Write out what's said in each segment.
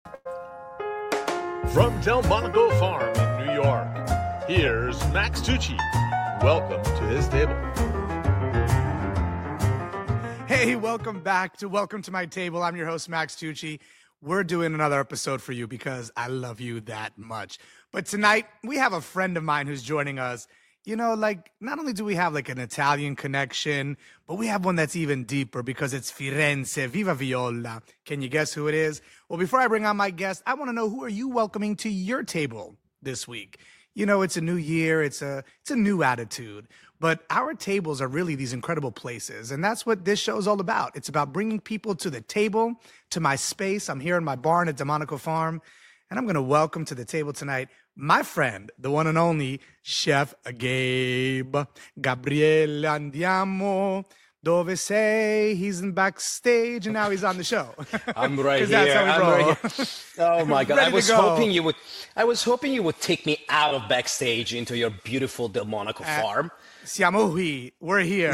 From Delmonico Farm in New York, here's Max Tucci. Welcome to his table. Hey, welcome back to Welcome to My Table. I'm your host, Max Tucci. We're doing another episode for you because I love you that much. But tonight, we have a friend of mine who's joining us. You know, like, not only do we have like an Italian connection, but we have one that's even deeper because it's Firenze, Viva Viola. Can you guess who it is? Well, before I bring on my guest, I want to know, who are you welcoming to your table this week? You know, it's a new year, it's a new attitude, but our tables are really these incredible places, and that's what this show is all about. It's about bringing people to the table, to my space. I'm here in my barn at Delmonico Farm, and I'm going to welcome to the table tonight my friend, the one and only Chef Gabe. Gabriele, andiamo. Dove sei? He's in backstage, and now he's on the show. I'm right here. That's how we roll. Right here. Oh my God! Ready I was to go. hoping you would take me out of backstage into your beautiful Delmonico farm. Siamo qui. We're here.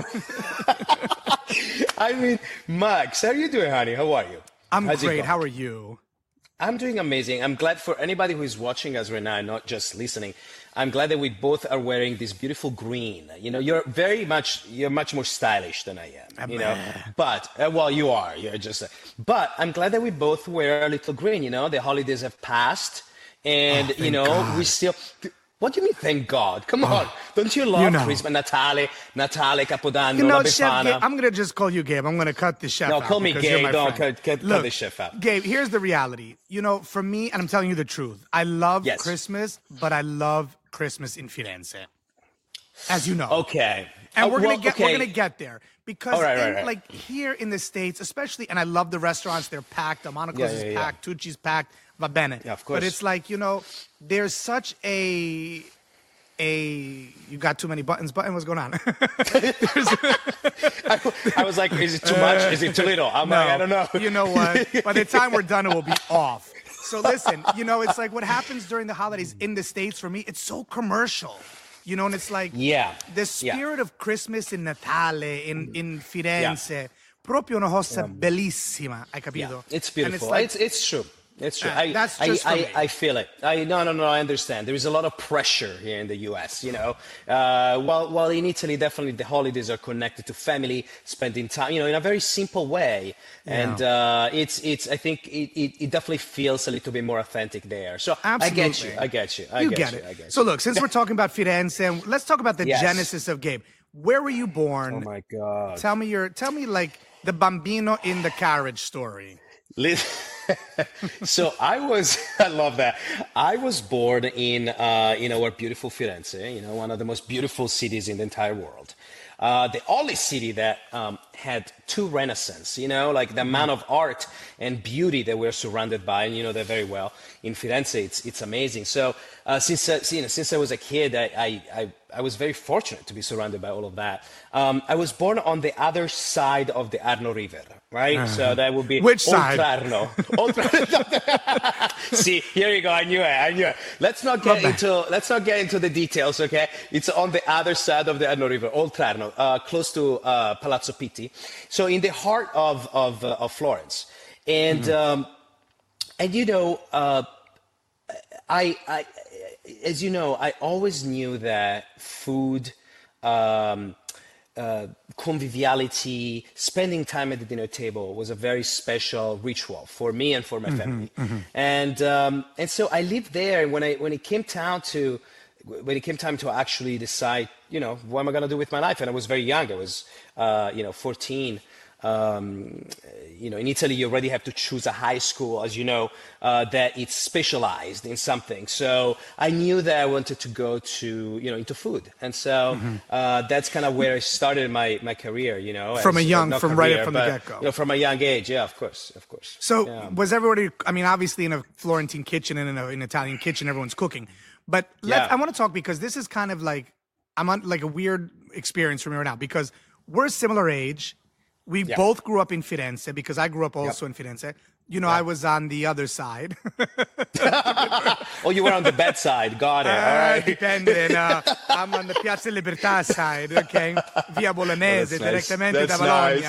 I mean, Max, how are you doing, honey? How are you? I'm How's it great. going? How are you? I'm doing amazing. I'm glad for anybody who is watching us right now, not just listening. I'm glad that we both are wearing this beautiful green. You know, you're much more stylish than I am. You know, but well, you are. You're just. But I'm glad that we both wear a little green. You know, the holidays have passed, and thank God. we still. What do you mean, thank God? Come on. Don't you love Christmas, Natale, Capodanno, You know, La Chef Befana? Gabe, I'm going to just call you Gabe. I'm going to cut the chef No, out. call me because you're Gabe. my Don't friend. cut Look, the chef out. Gabe, here's the reality. You know, for me, and I'm telling you the truth, I love Yes. Christmas, but I love Christmas in Firenze, as you know. Okay. And we're well, gonna get there because All right. like here in the States, especially, and I love the restaurants. They're packed. Delmonico's is Yeah. packed. Tucci's packed. Va bene. Yeah, of course. But it's like, you know, there's such a you got too many buttons. What's going on? I was like, is it too much? Is it too little? I'm like, I don't know. You know what? By the time we're done, it will be off. So listen, you know, it's like what happens during the holidays in the States for me, it's so commercial. You know, and it's like the spirit of Christmas in Natale, in Firenze, proprio una cosa bellissima, hai capito? Yeah, it's And beautiful. like, It's true. It's true. that's just for me. I feel it. No, I understand. There is a lot of pressure here in the U.S., you know. While in Italy, definitely the holidays are connected to family, spending time, you know, in a very simple way. And I think it definitely feels a little bit more authentic there. So Absolutely. I get you. You get it. So look, since we're talking about Firenze, let's talk about the Yes. genesis of Gabe. Where were you born? Oh my God. Tell me like the bambino in the carriage story. So I love that. I was born in our beautiful Firenze, you know, one of the most beautiful cities in the entire world. The only city that had two Renaissance, you know, like the amount of art and beauty that we're surrounded by, and you know that very well. In Firenze, it's amazing. So since I was a kid, I was very fortunate to be surrounded by all of that. I was born on the other side of the Arno River, right? So that would be Which side? Oltrarno. See, here you go. I knew it. Let's not get into the details, okay? It's on the other side of the Arno River, Oltrarno, close to Palazzo Pitti. So in the heart of Florence, and you know, as you know, I always knew that food, conviviality, spending time at the dinner table was a very special ritual for me and for my family. And so I lived there. And when it came time to actually decide, you know, what am I going to do with my life? And I was very young. I was, 14. You know, in Italy, you already have to choose a high school, as you know, that it's specialized in something. So I knew that I wanted to go to, you know, into food. And so that's kind of where I started my career, you know. From right from the get-go. You know, from a young age, yeah, of course. So was everybody, I mean, obviously in a Florentine kitchen and in an Italian kitchen, everyone's cooking. But I want to talk because this is kind of like, I'm on like a weird experience for me right now because we're a similar age. We both grew up in Firenze because I grew up also in Firenze. You know, I was on the other side. Oh, you were on the bad side. Got it. All right. Dipende. I'm on the Piazza Libertà side, okay? Via Bolognese, That's nice. direttamente That's da Bologna. nice.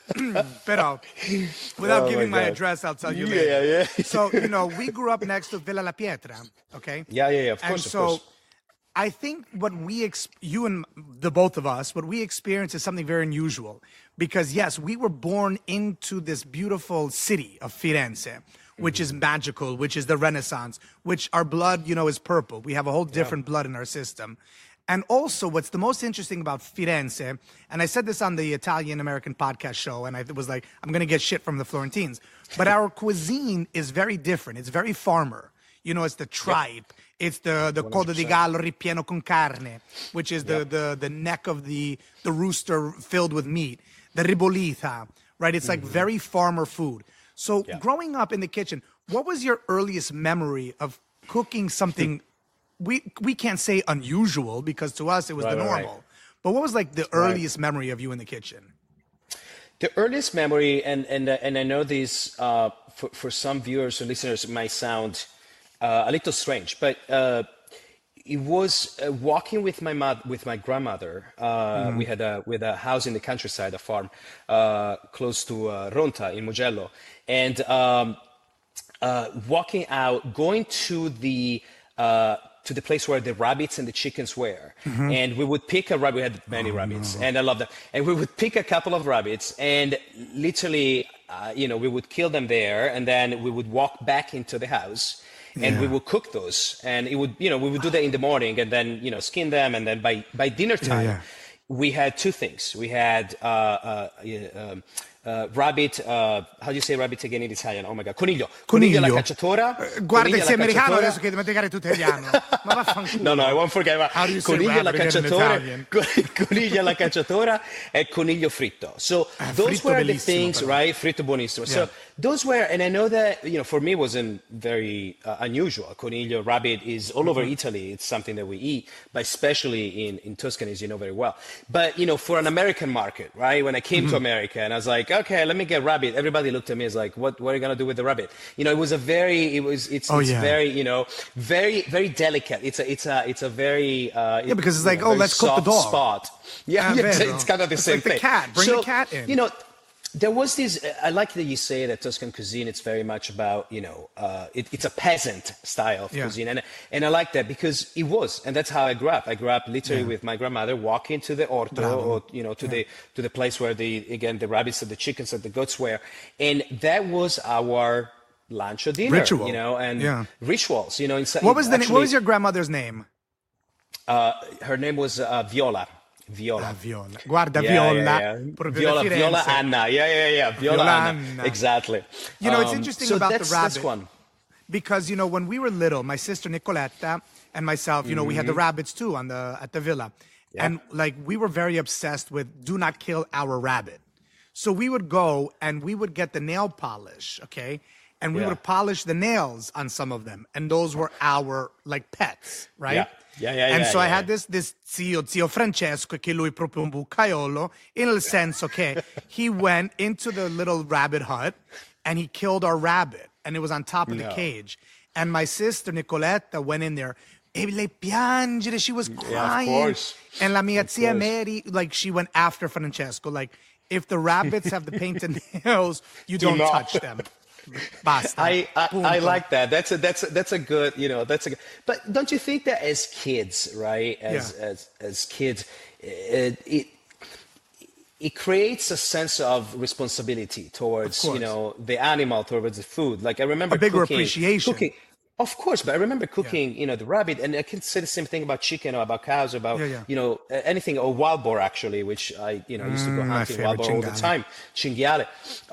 Pero, without Oh giving my my God. address, I'll tell you later. Yeah, yeah. So, we grew up next to Villa La Pietra, okay? Yeah, yeah, yeah. Of And course, of so course. I think what you and the both of us, what we experience is something very unusual because yes, we were born into this beautiful city of Firenze, which is magical, which is the Renaissance, which our blood, is purple. We have a whole different blood in our system. And also, what's the most interesting about Firenze, and I said this on the Italian American podcast show, and I was like, I'm going to get shit from the Florentines, but our cuisine is very different. It's very farmer. It's the tripe. It's the codo di gallo ripieno con carne, which is the neck of the rooster filled with meat. The ribollita, right? It's like very farmer food. So growing up in the kitchen, what was your earliest memory of cooking something we can't say unusual because to us it was the normal. Right. But what was like the earliest memory of you in the kitchen? The earliest memory, and I know these for some viewers or listeners it might sound a little strange, but it was walking with my grandmother. We had a house in the countryside, a farm close to Ronta in Mugello, and walking out, going to the place where the rabbits and the chickens were. And we would pick a rabbit. We had many rabbits, and I love that. And we would pick a couple of rabbits and literally, we would kill them there, and then we would walk back into the house. And we would cook those, and it would, we would do that in the morning, and then, skin them, and then by dinner time, we had two things. We had rabbit. How do you say rabbit again in Italian? Oh my God, coniglio. Coniglio alla cacciatora. Guarda, sei americano adesso che devi spiegare tutto italiano. Ma vaffanculo. No, I won't forget. How do you say coniglio alla rabbit cacciatora. Coniglio alla cacciatora e coniglio fritto. So those were the things, right? Fritto buonissimo. Yeah. So those were, and I know that, for me it wasn't very unusual. Coniglio, rabbit is all over Italy. It's something that we eat, but especially in Tuscany, as you know very well. But, for an American market, right? When I came to America and I was like, okay, let me get rabbit. Everybody looked at me as like, what are you going to do with the rabbit? It was very, very, very, very delicate. It's a very, because it's like, let's cook the dog. Spot. Yeah, it's kind of the same thing. Like the cat, bring the cat in. There was this, I like that you say that Tuscan cuisine, it's very much about, it's a peasant style of cuisine. And I like that because it was, and that's how I grew up. I grew up literally with my grandmother walking to the orto, or, to the place where the rabbits and the chickens and the goats were. And that was our lunch or dinner, ritual. And rituals, What was your grandmother's name? Her name was Viola. Viola. Guarda, Viola. Viola Anna. Yeah. Viola Anna. Exactly. It's interesting about the rabbit. That's one. Because, when we were little, my sister Nicoletta and myself, we had the rabbits too at the villa. Yeah. And we were very obsessed with do not kill our rabbit. So we would go and we would get the nail polish, okay? And we would polish the nails on some of them. And those were our pets, right? Yeah. And so I had this zio Francesco, che lui proprio un bucaiolo, nel senso che he went into the little rabbit hut and he killed our rabbit. And it was on top of the cage. And my sister Nicoletta went in there. E lei piangere, she was crying. Yeah, of course. And la mia zia Mary, she went after Francesco. If the rabbits have the painted nails, you don't touch them. Basta. I like that. That's a good, but don't you think that as kids, right? As kids, it creates a sense of responsibility towards, the animal, towards the food. I remember a bigger appreciation. Of course, but I remember cooking, the rabbit, and I can say the same thing about chicken or about cows, or about, anything, or wild boar actually, which I used to go hunting wild boar all the time. Cinghiale.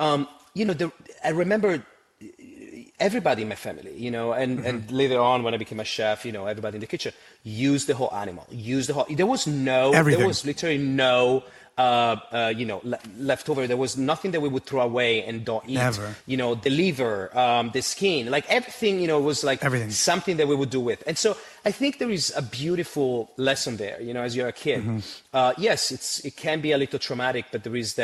I remember everybody in my family, and later on when I became a chef, everybody in the kitchen used the whole animal, there was literally no, leftover. There was nothing that we would throw away and don't eat. Never. The liver, the skin, everything, was everything. Something that we would do with. And so I think there is a beautiful lesson there, as you're a kid. Yes, it can be a little traumatic, but there is that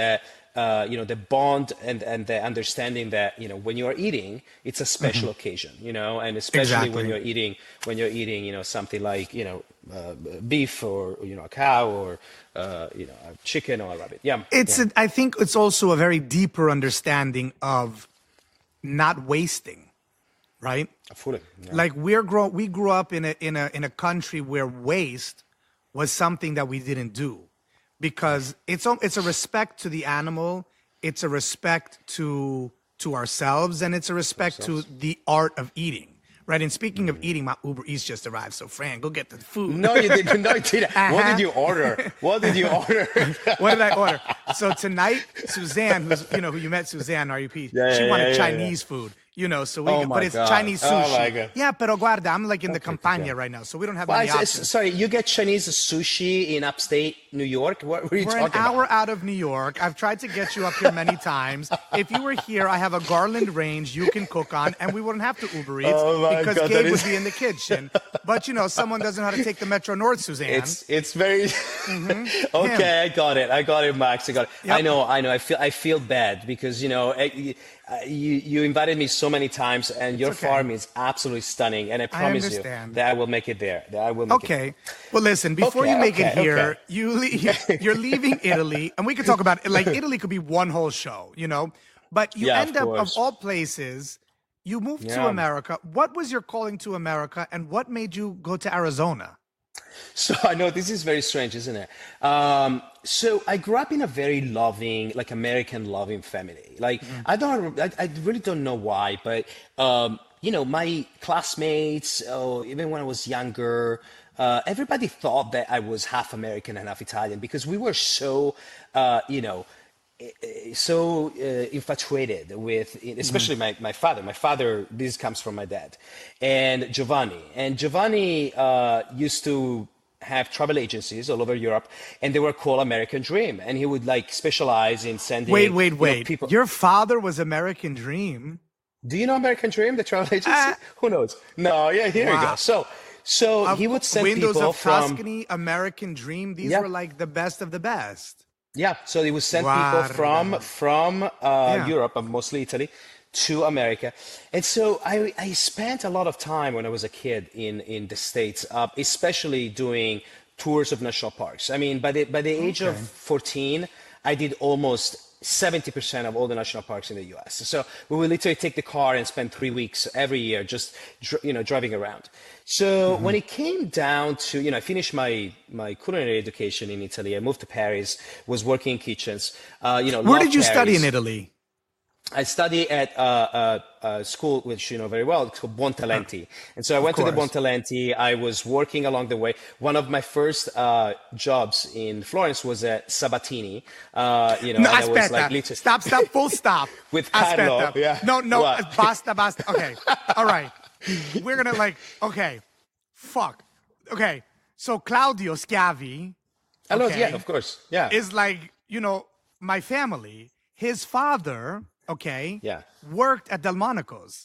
the bond and the understanding that, when you are eating, it's a special occasion, and especially when Exactly. you're eating, something like, beef or, a cow or, a chicken or a rabbit. Yeah. Yeah. I think it's also a very deeper understanding of not wasting, right? Fully. Yeah. Like we grew up in a country where waste was something that we didn't do because it's a respect to the animal, it's a respect to ourselves, and it's a respect to the art of eating. Right. And speaking of eating, my Uber Eats just arrived. So Fran, go get the food. No, you didn't. No, you didn't. What Uh-huh. did you order? What did you order? What did I order? So tonight, Suzanne, who you met, Suzanne, RUP, Yeah, she yeah, wanted yeah, yeah, Chinese food. So Oh my but it's God. Chinese Oh sushi. my God. Yeah, pero guarda, I'm like in the Okay, Campania okay. right now, so we don't have Well, many options. sorry, you get Chinese sushi in upstate New York? What were you We're an talking hour about? out of New York. I've tried to get you up here many times. If you were here, I have a Garland range you can cook on, and we wouldn't have to Uber Eats Oh my because God, Gabe that would is- be in the kitchen. But someone doesn't know how to take the Metro North, Suzanne. It's very okay. I got it, Max. I got it. Yep. I know. I feel bad because you invited me so many times, and your okay. farm is absolutely stunning. And I promise you understand. that I will make it there. That I will make it. Okay. Well, listen, before Okay, you make it okay, here, okay. you're leaving Italy, and we could talk about it. Like, Italy could be one whole show, But you Yeah, of end up, of course. all places, you moved to Yeah. America. What was your calling to America, and what made you go to Arizona? So I know this is very strange, isn't it? So I grew up in a very loving, like American loving family. Like I really don't know why, but my classmates, even when I was younger, everybody thought that I was half American and half Italian because we were so, infatuated with, especially my father. My father, this comes from my dad, and Giovanni. And Giovanni used to have travel agencies all over Europe, and they were called American Dream. And he would like specialize in sending. Wait. People. Your father was American Dream. Do you know American Dream, the travel agency? Uh, Who knows? No, yeah, here you Wow. go. So he would send Windows people of from. Tuscany, American Dream. These Yeah. were like the best of the best. Yeah, so they would send Guarda. people from Yeah. Europe, and mostly Italy, to America. And so I spent a lot of time when I was a kid in the States, especially doing tours of national parks. I mean, by the age of 14, I did almost 70% of all the national parks in the US. So we would literally take the car and spend 3 weeks every year just driving around. So when it came down to, I finished my culinary education in Italy. I moved to Paris, was working in kitchens. Where loved did you study in Paris. Italy? I studied at a school which you know very well. It's called Buontalenti, and so I went to the course. Buontalenti. I was working along the way. One of my first jobs in Florence was at Sabatini. No, and I was aspetta. like literally Stop, full stop. With Carlo, Aspetta. yeah. No, What? basta. Okay, all right. We're gonna okay, fuck. Okay, so Claudio Schiavi Hello, okay, yeah, of course, yeah, is like, my family. His father, yeah. worked at Delmonico's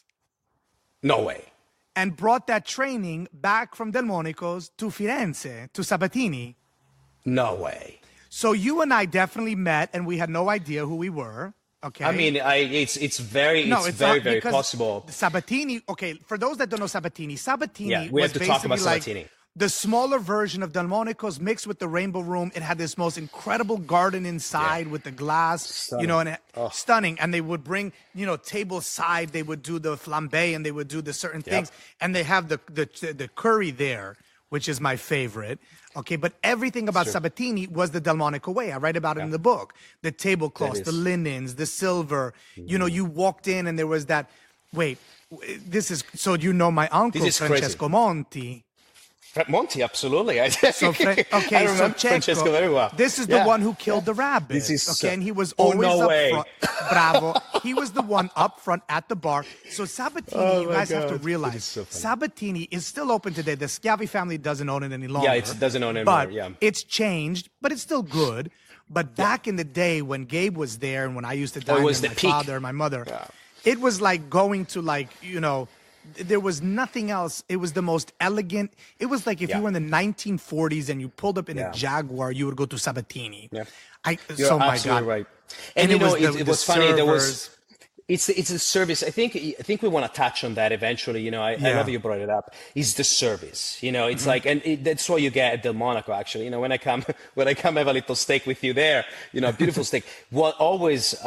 No way. and brought that training back from Delmonico's to Firenze, to Sabatini. No way. So you and I definitely met, and we had no idea who we were. Okay. I mean, it's very No, it's very not very because possible. Sabatini. Okay, for those that don't know Sabatini, Yeah, we was have to talk basically about like Sabatini. the smaller version of Delmonico's mixed with the Rainbow Room. It had this most incredible garden inside with the glass, Stunning. and stunning. And they would bring, table side. They would do the flambe and they would do the certain things. And they have the curry there, which is my favorite. Okay, but everything about Sabatini was the Delmonico way. I write about it in the book. The tablecloths, the linens, the silver. You walked in and there was that. Wait, this is so my uncle This is Francesco crazy. Monti. Monty, absolutely. So I remember Francesco very well. This is the one who killed the rabbit. This is so- and he was Oh, always no up way. front. Bravo. He was the one up front at the bar. So Sabatini, you my guys have to God. realize, This is so funny. Sabatini is still open today. The Schiavi family doesn't own it any longer. Yeah, it doesn't own it anymore, But yeah. it's changed, but it's still good. But back in the day when Gabe was there and when I used to dine was with the my peak. father and my mother, Yeah. it was like going to there was nothing else. It was the most elegant. It was like if you were in the 1940s and you pulled up in a Jaguar, you would go to Sabatini. Yeah. You're absolutely my God. right. And you know, it was funny. There was. Servers. It's a service. I think we want to touch on that eventually. You know, I love you brought it up. Is the service. You know, it's like, and that's what you get at Delmonico. Actually, you know, when I come have a little steak with you there. You know, beautiful steak. What always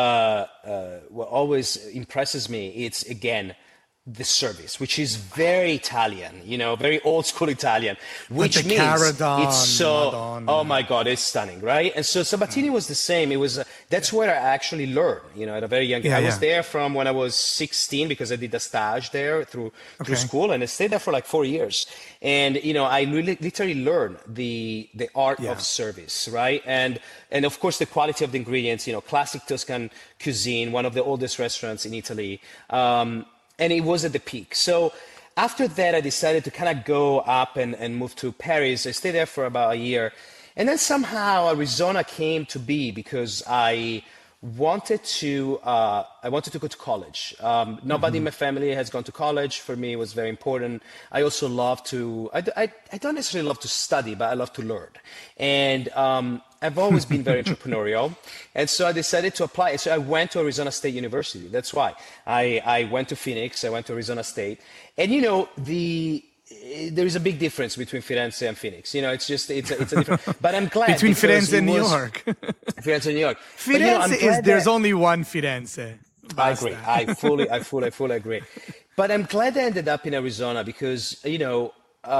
impresses me, it's again the service, which is very Italian, you know, very old school Italian, which means Caradon, it's so, Madonna. oh my God, it's stunning, right? And so Sabatini was the same. It was, that's where I actually learned, you know, at a very young age. I was there from when I was 16 because I did a stage there through school, and I stayed there for like 4 years. And, you know, I really literally learned the art of service, right? And of course the quality of the ingredients, you know, classic Tuscan cuisine, one of the oldest restaurants in Italy. And it was at the peak. So after that, I decided to kind of go up and move to Paris. I stayed there for about a year. And then somehow Arizona came to be because I wanted to go to college. Nobody in my family has gone to college. For me, it was very important. I also love to, I don't necessarily love to study, but I love to learn. And I've always been very entrepreneurial. And so I decided to apply. So I went to Arizona State University. That's why I went to Phoenix. I went to Arizona State. And, you know, there is a big difference between Firenze and Phoenix. You know, it's a different, but I'm glad. Between Firenze and New York. Firenze and New York. Firenze there's only one Firenze. Basta. I agree. I fully agree. But I'm glad I ended up in Arizona because, you know,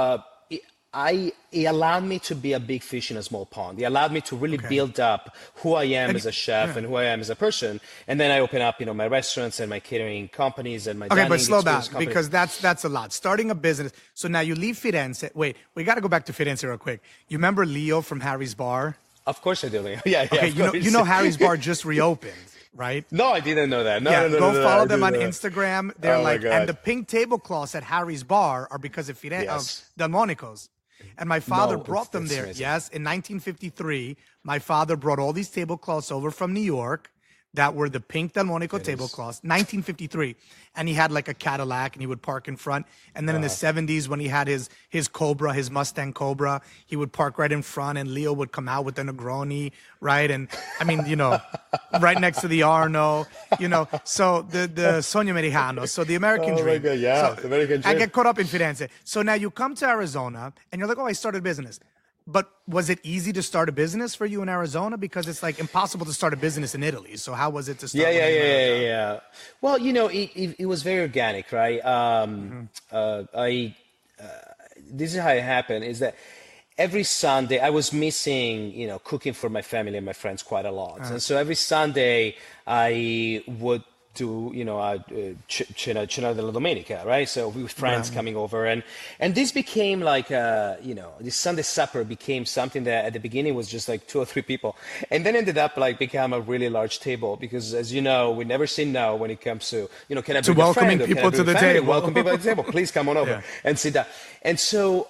it allowed me to be a big fish in a small pond. It allowed me to really build up who I am as a chef and who I am as a person. And then I open up, you know, my restaurants and my catering companies and my dining but slow down companies. because that's a lot. Starting a business. So now you leave Firenze. Wait, we got to go back to Firenze real quick. You remember Leo from Harry's Bar? Of course I do. Yeah. Okay, you know Harry's Bar just reopened, right? No, I didn't know that. No, go follow them on Instagram. They're and the pink tablecloths at Harry's Bar are because of of Delmonico's. And my father brought them there. Amazing. Yes, in 1953, my father brought all these tablecloths over from New York that were the pink Delmonico tablecloths, 1953. And he had like a Cadillac and he would park in front. And then in the 70s, when he had his Cobra, his Mustang Cobra, he would park right in front and Leo would come out with the Negroni, right? And I mean, you know, right next to the Arno, you know, so the Sogno Americano, so the American dream. My God, yeah, so the American dream. I get caught up in Firenze. So now you come to Arizona and you're like, oh, I started a business. But was it easy to start a business for you in Arizona? Because it's like impossible to start a business in Italy. So how was it to start? Yeah. Well, you know, it was very organic, right? This is how it happened. Is that every Sunday I was missing, you know, cooking for my family and my friends quite a lot, and so every Sunday I would do, you know, Cena della Domenica, right? So with friends coming over, and this became like, you know, this Sunday supper became something that at the beginning was just like 2 or 3 people, and then ended up like become a really large table because, as you know, we never say no when it comes to, you know, can I bring a friend? People to the table. Welcome people to the table. Please come on over and sit down. And so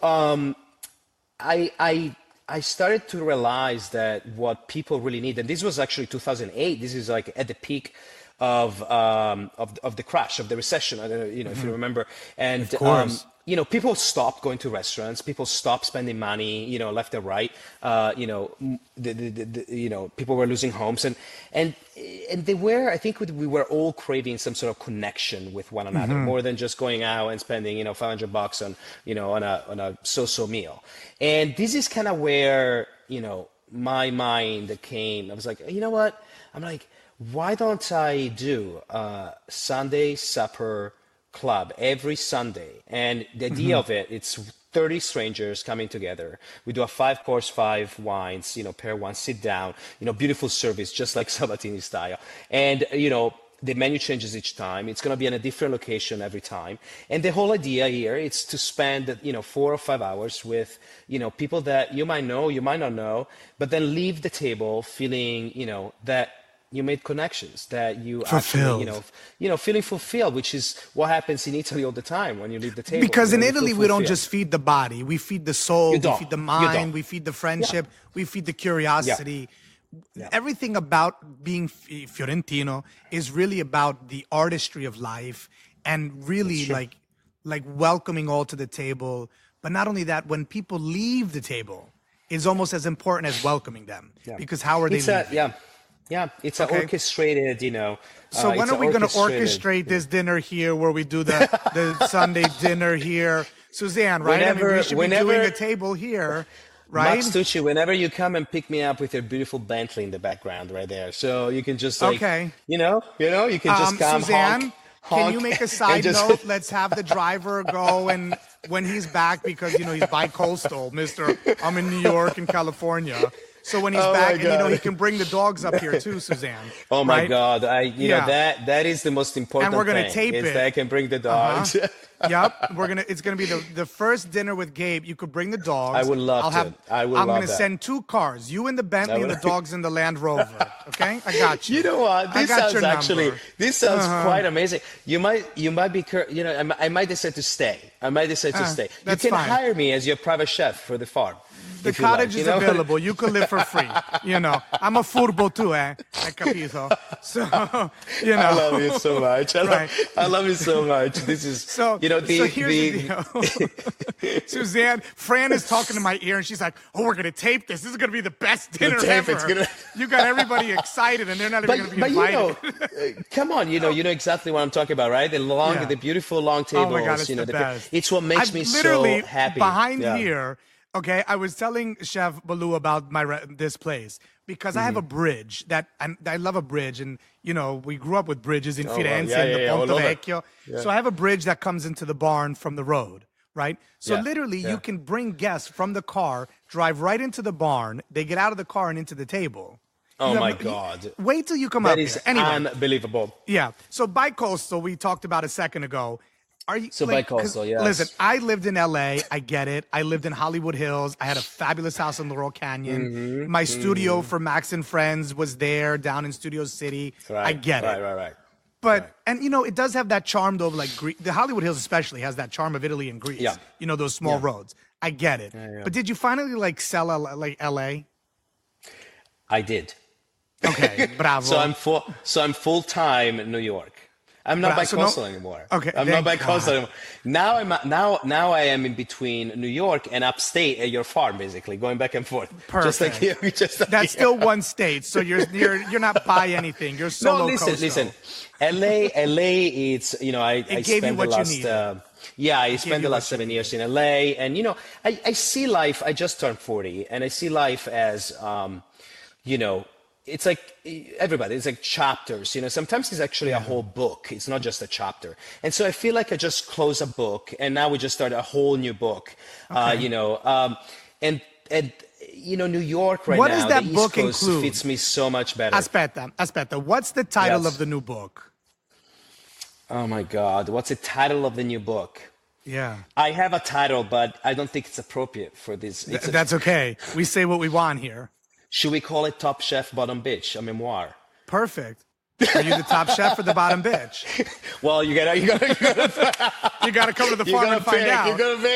I started to realize that what people really need, and this was actually 2008. This is like at the peak of the crash, of the recession. I don't know, you know, if you remember. And of course. You know, people stopped going to restaurants. People stopped spending money, you know, left and right. You know, you know, people were losing homes, and they were. I think we were all craving some sort of connection with one another, more than just going out and spending, you know, $500 on, you know, on a so-so meal. And this is kind of where, you know, my mind came. I was like, you know what? I'm like, why don't I do a Sunday supper club every Sunday? And the idea of it's 30 strangers coming together. We do a 5-course, 5 wines, you know, pair one, sit down, you know, beautiful service, just like Sabatini style. And, you know, the menu changes each time. It's going to be in a different location every time. And the whole idea here is to spend, you know, 4 or 5 hours with, you know, people that you might know, you might not know, but then leave the table feeling, you know, that you made connections, that you fulfilled. Actually, you know, feeling fulfilled, which is what happens in Italy all the time when you leave the table. Because in Italy, we don't just feed the body. We feed the soul, we feed the mind, we feed the friendship, we feed the curiosity. Everything about being Fiorentino is really about the artistry of life and really like like welcoming all to the table. But not only that, when people leave the table, is almost as important as welcoming them. Yeah. Because how are they leaving? It's an orchestrated, So when are we going to orchestrate this dinner here where we do the Sunday dinner here? Suzanne, right? We should be doing a table here, right? Max Tucci, whenever you come and pick me up with your beautiful Bentley in the background right there. So you can just you can just come, Suzanne, honk, can you make a side note? Let's have the driver go, and when he's back, because, he's bi-coastal, Mr. I'm in New York and California. So when he's back, and he can bring the dogs up here too, Suzanne. Oh my God! That is the most important. And we're gonna thing, tape it. That I can bring the dogs. Yep, it's gonna be the first dinner with Gabe. You could bring the dogs. I would love to. I'm gonna send 2 cars, you in the Bentley and the dogs in the Land Rover. Okay, I got you. You know what? This sounds quite amazing. You might be, I might decide to stay. That's You can fine. hire me as your private chef for the farm. The cottage is available. You could live for free. I'm a furbo too, Hai capito? So, I love you so much. I love you so much. This is, so here's the deal. Suzanne, Fran is talking to my ear, and she's like, "Oh, we're going to tape this. This is going to be the best dinner ever." You got everybody excited, and they're not even going to be invited. Come on, you know exactly what I'm talking about, right? The beautiful long tables. Oh my God, it's the best. It's what makes me so happy. Behind here, okay, I was telling Chef Baloo about this place because I have a bridge I love a bridge, and we grew up with bridges in Firenze and the Ponte Vecchio. Yeah. So I have a bridge that comes into the barn from the road, right? So literally you can bring guests from the car, drive right into the barn, they get out of the car and into the table. Oh my God. Wait till you come up here. That is unbelievable. Yeah. So bi-coastal, we talked about a second ago. Bi-coastal, yes. Listen, I lived in LA. I get it. I lived in Hollywood Hills. I had a fabulous house in Laurel Canyon. My studio for Max and Friends was there down in Studio City. Right, I get it. Right. But, and it does have that charm though of like the Hollywood Hills especially has that charm of Italy and Greece. Yeah. Those small roads. I get it. Yeah. But did you finally sell LA? I did. Okay, bravo. So I'm full-time in New York. I'm not bi-coastal anymore. Okay, I'm not bi-coastal anymore. Now I am in between New York and upstate at your farm, basically, going back and forth. Perfect. Just like That's still one state, so you're not by anything. You're solo. No, listen. LA. It's I spent the last. I spent the last 7 years in LA, and I see life. I just turned 40, and I see life as it's like everybody, it's like chapters, sometimes it's actually a whole book. It's not just a chapter. And so I feel like I just close a book and now we just start a whole new book, okay. And New York right what now, does that the book East Coast include? fits me so much better. Aspetta. What's the title of the new book? Oh my God. What's the title of the new book? Yeah. I have a title, but I don't think it's appropriate for this. That's okay. We say what we want here. Should we call it Top Chef Bottom Bitch, a memoir? Perfect. Are you the top chef or the bottom bitch? Well, you gotta come to the farm and find out.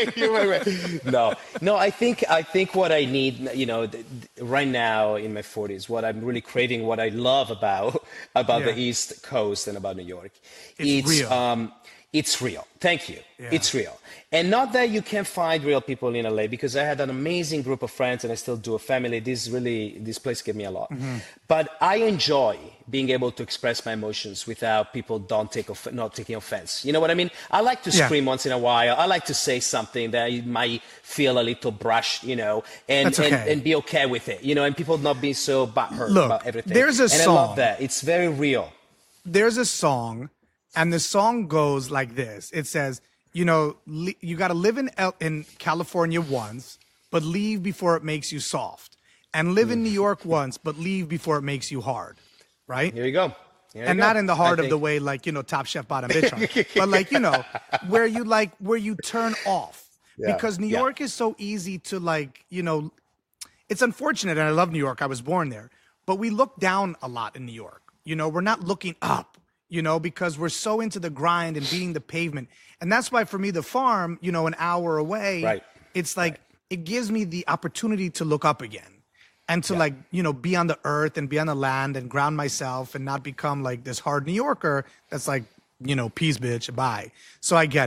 No. I think what I need, right now in my 40s, what I'm really craving, what I love about the East Coast and about New York, it's real. It's real. Thank you. Yeah. It's real. And not that you can't find real people in LA, because I had an amazing group of friends and I still do a family. This place gave me a lot. Mm-hmm. But I enjoy being able to express my emotions without people not taking offense. You know what I mean? I like to scream once in a while. I like to say something that might feel a little brushed, and be okay with it, and people not being so butthurt about everything. There's a song. I love that. It's very real. There's a song. And the song goes like this. It says, you got to live in California once, but leave before it makes you soft. And live in New York once, but leave before it makes you hard. Right? Here you go. Not in the hard of the way, Top Chef Bottom Bitch, but where you turn off. Yeah. Because New York is so easy to it's unfortunate. And I love New York. I was born there. But we look down a lot in New York. We're not looking up. Because we're so into the grind and beating the pavement. And that's why for me, the farm, an hour away, it's like, it gives me the opportunity to look up again and to be on the earth and be on the land and ground myself and not become like this hard New Yorker that's like, peace bitch, bye. So I get it.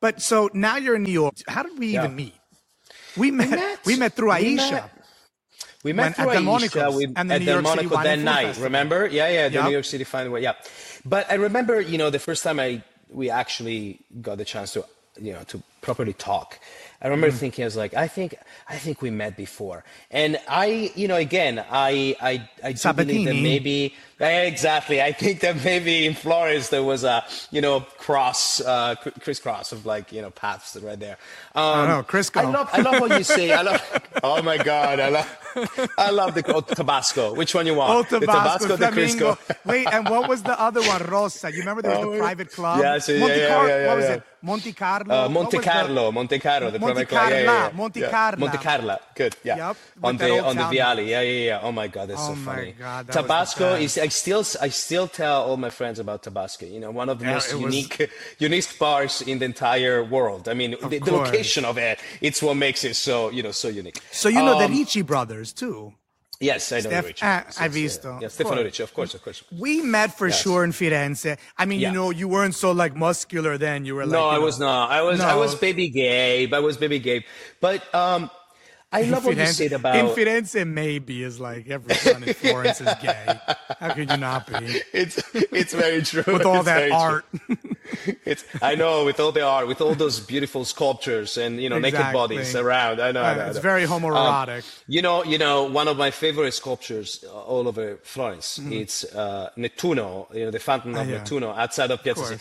But so now you're in New York. How did we even meet? We met through Aisha. We met through at Aisha and the at New York City Delmonico that Food night. Festival. Remember? Yeah, the New York City Fine Wine. Yeah, but I remember, the first time we actually got the chance to, to properly talk. I remember thinking, I was like, I think we met before, and again, I do believe that maybe exactly. I think that maybe in Florence there was a crisscross of paths right there. Crisco. I love what you say. Oh my God, I love the Tabasco. Which one you want? Oh, Tabasco, the Flamingo. Crisco. Wait, and what was the other one? Rosa. You remember there was the private club? Yes, What was it? Monte Carlo. Monte Carlo. Monte Carla. Monte Carla. Good. Yeah. Yep. On the Viale. Yeah. Oh my God, that's so funny. God, that Tabasco is. I still tell all my friends about Tabasco. One of the most unique bars in the entire world. I mean, the location of it. It's what makes it so unique. So you know the Ricci brothers too. Yes, I know Ricci. I visto. Yeah, Stefano Ricci, of course. We met for sure in Firenze. I mean, you weren't so muscular then. You were no, I was not. I was baby Gabe. But I love what you said about in Firenze. Maybe is like every son in Florence is gay. How could you not be? It's very true. With all that art. I know, with all the art, with all those beautiful sculptures and naked bodies around. I know. It's very homoerotic. One of my favorite sculptures all over Florence. It's Nettuno, the fountain of Nettuno outside of Piazza.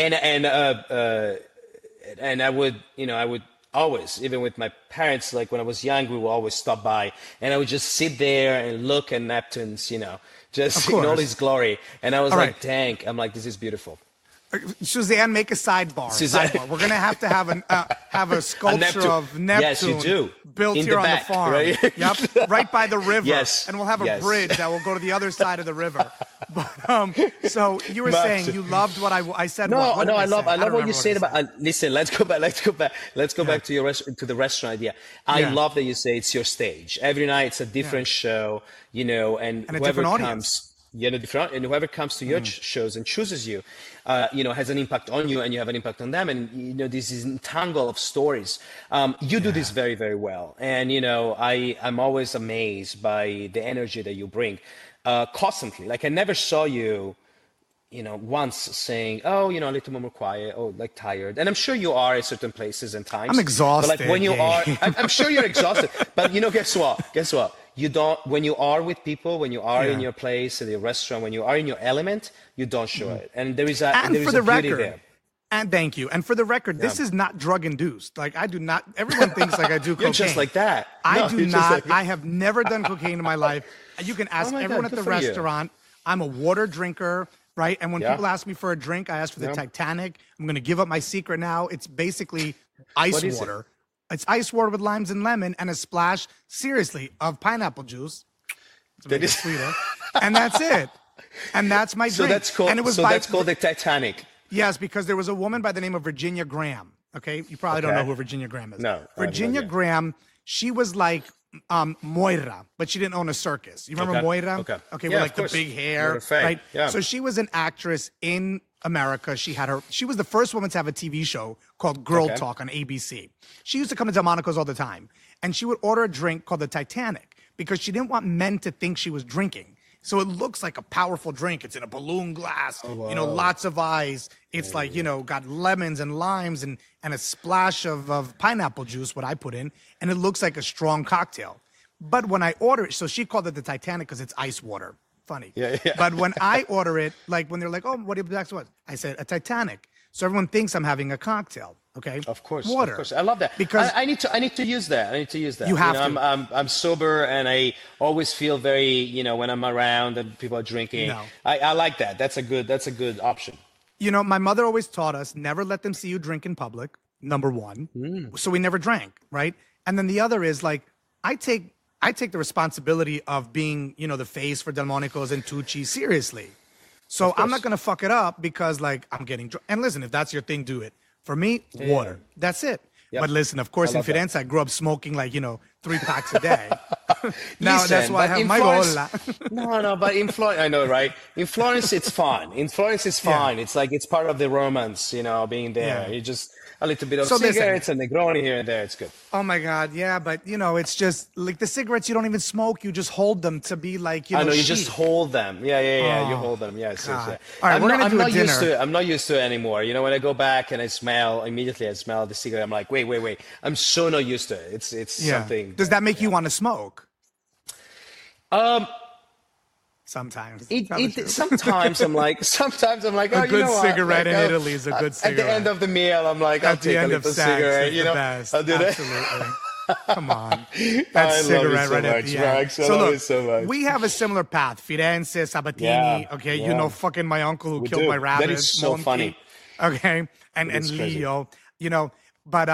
And I would always, even with my parents, like when I was young, we would always stop by, and I would just sit there and look at Neptune's, just in all his glory. And I was dang, I'm like, this is beautiful. Suzanne, make a sidebar. We're gonna have to have a sculpture of Neptune. Yes, you do. Built in here the on back, the farm. Right? Yep, right by the river. Yes. And we'll have a bridge that will go to the other side of the river. But so you were saying you loved what I said. No, what I love what you said about. Listen, let's go back to your to the restaurant idea. I love that you say it's your stage. Every night it's a different show, and whoever comes. And whoever comes to your shows and chooses you, has an impact on you, and you have an impact on them. And this is a tangle of stories. You do this very, very well, and I'm always amazed by the energy that you bring, constantly. Like I never saw you, once saying, "Oh, a little more quiet," or like tired. And I'm sure you are at certain places and times. I'm exhausted. But like when you are, I'm sure you're exhausted. But guess what? You don't, when you are with people, when you are in your place, in your restaurant, when you are in your element, you don't show it. And there is a beauty there. And thank you. And for the record, this is not drug induced. Like I do not, everyone thinks like I do cocaine. You're just like that. I do not. I have never done cocaine in my life. You can ask everyone at the restaurant. I'm a water drinker, right? And when people ask me for a drink, I ask for the Titanic. I'm going to give up my secret now. It's basically ice water. It's ice water with limes and lemon and a splash, seriously, of pineapple juice. That is sweeter. And that's it. And that's my drink. So that's called, that's called the Titanic. Yes, because there was a woman by the name of Virginia Graham. Okay? You probably don't know who Virginia Graham is. No. Virginia Graham, she was like Moira, but she didn't own a circus. You remember Moira? Okay, with like the big hair. Right? Yeah. So she was an actress in America. She was the first woman to have a TV show called Girl Talk on ABC. She used to come to Delmonico's all the time, and she would order a drink called the Titanic because she didn't want men to think she was drinking. So it looks like a powerful drink. It's in a balloon glass, lots of ice. It's got lemons and limes and a splash of pineapple juice, what I put in, and it looks like a strong cocktail. But when I order it, so she called it the Titanic because it's ice water. Funny. Yeah. But when I order it, like when they're like, "Oh, what do you next one?" I said a Titanic. So everyone thinks I'm having a cocktail. Okay. Of course. Water. Of course. I love that. Because I need to use that. You have to. I'm sober, and I always feel very, when I'm around and people are drinking. No. I like that. That's a good option. My mother always taught us never let them see you drink in public. Number one. So we never drank, right? And then the other is like I take the responsibility of being, the face for Delmonico's and Tucci seriously. So I'm not going to fuck it up because like I'm getting drunk. And listen, if that's your thing, do it. For me, water. That's it. Yep. But listen, of course, in Firenze, I grew up smoking like, 3 packs a day. Now that's why I have my gola. No, but in Florence, I know, right? In Florence, it's fun. It's fun. It's like, it's part of the romance, being there. You just, a little bit of So listen. cigarettes and Negroni here and there. It's good. Oh my God, yeah, but it's just like the cigarettes. You don't even smoke. You just hold them to be like, I know you chic. just hold them. Yeah. You Oh, hold them. Yes. God. All right, we're gonna do a dinner. I'm not used to it anymore. When I go back and I smell the cigarette. I'm like, wait. I'm so not used to it. It's something. Does that make you want to smoke? Sometimes. Sometimes I'm like, oh, a good cigarette in Italy is a good cigarette. At the end of the meal, I'm like, I'll take a little cigarette. The best. I'll do that. Absolutely. Come on. That I cigarette love it so right at much, the Max. end. I love it so much. We have a similar path. Firenze, Sabatini. Okay, fucking my uncle who killed my rabbit. That is so Monty. funny. Okay, and Leo. But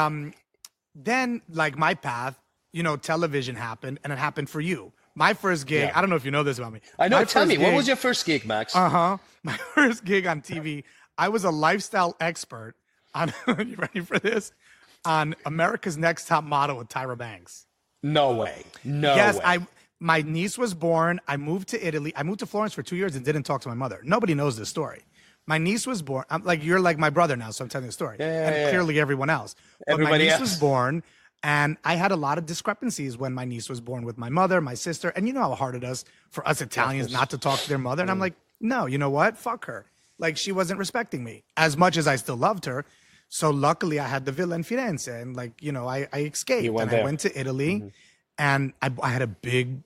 then like my path, television happened, and it happened for you. My first gig, I don't know if you know this about me. I know. Tell me, what was your first gig, Max? My first gig on TV, I was a lifestyle expert on, you ready for this? On America's Next Top Model with Tyra Banks. No way. Yes, my niece was born. I moved to Italy. I moved to Florence for 2 years and didn't talk to my mother. Nobody knows this story. My niece was born. You're like my brother now, so I'm telling the story. And clearly everyone else. But my niece was born. And I had a lot of discrepancies when my niece was born with my mother, my sister. And you know how hard it is for us Italians not to talk to their mother. And I'm like, no, you know what? Fuck her. Like, she wasn't respecting me as much as I still loved her. So luckily I had the villa in Firenze and I escaped and I went to Italy and I had a big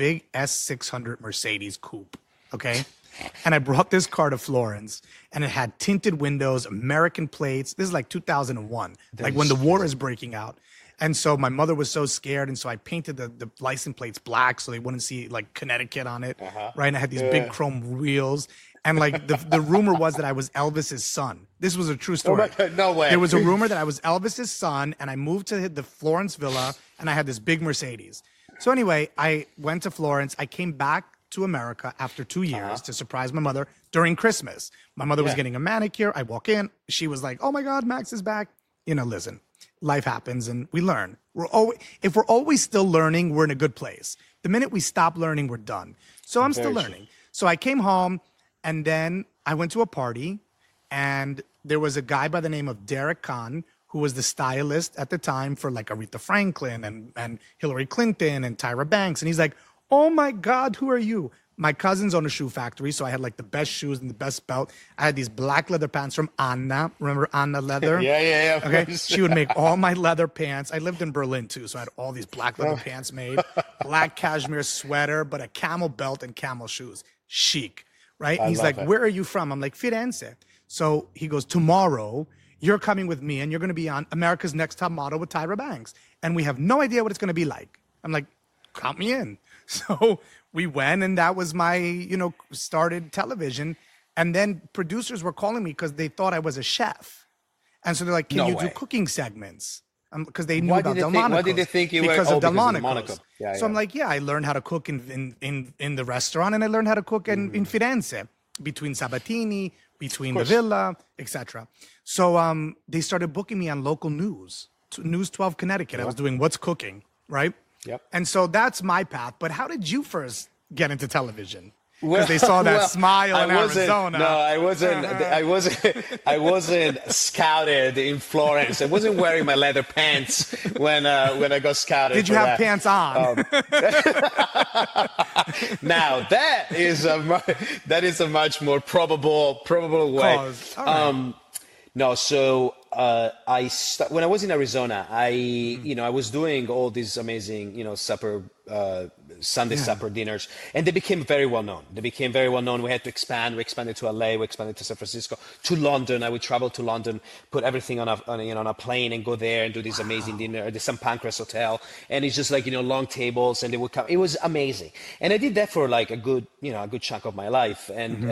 S600 Mercedes coupe. Okay. And I brought this car to Florence and it had tinted windows, American plates. This is like 2001, like when the war is breaking out. And so my mother was so scared. And so I painted the license plates black so they wouldn't see like Connecticut on it. Right. And I had these big chrome wheels. And like the rumor was that I was Elvis's son. This was a true story. Oh my God, no way. There was a rumor that I was Elvis's son and I moved to the Florence villa and I had this big Mercedes. So anyway, I went to Florence. I came back to America after 2 years to surprise my mother during Christmas. My mother was getting a manicure. I walk in. She was like, oh my God, Max is back. Listen. Life happens and we learn. If we're always still learning, we're in a good place. The minute we stop learning, we're done. So I'm still learning. So I came home and then I went to a party and there was a guy by the name of Derek Kahn who was the stylist at the time for like Aretha Franklin and Hillary Clinton and Tyra Banks. And he's like, oh my God, who are you? My cousins own a shoe factory, so I had like the best shoes and the best belt. I had these black leather pants from Anna. Remember Anna Leather? Yeah. Okay, she would make all my leather pants. I lived in Berlin too, so I had all these black leather pants made. Black cashmere sweater, but a camel belt and camel shoes. Chic, right? He's like, where are you from? I'm like, Firenze. So he goes, tomorrow you're coming with me and you're going to be on America's Next Top Model with Tyra Banks. And we have no idea what it's going to be like. I'm like, count me in. So we went and that was my, started television. And then producers were calling me because they thought I was a chef. And so they're like, can you do cooking segments? Because they knew about Delmonico's. Why did they think you were? Because of Delmonico's. Delmonico. So I'm like, I learned how to cook in the restaurant and I learned how to cook in Firenze between Sabatini, between the villa, etc. So they started booking me on local news, News 12 Connecticut. I was doing What's Cooking, right? Yep. And so that's my path. But how did you first get into television? Because they saw that smile in Arizona. No, I wasn't scouted in Florence. I wasn't wearing my leather pants when I got scouted. Did you have pants on? Now that is a much more probable way. No, so when I was in Arizona, I was doing all these amazing, supper, Sunday supper dinners, and they became very well known. We had to expand. We expanded to LA. We expanded to San Francisco, to London. I would travel to London, put everything on a plane, and go there and do this amazing dinner at the St. Pancras Hotel. And it's just like long tables, and they would come. It was amazing, and I did that for like a good chunk of my life,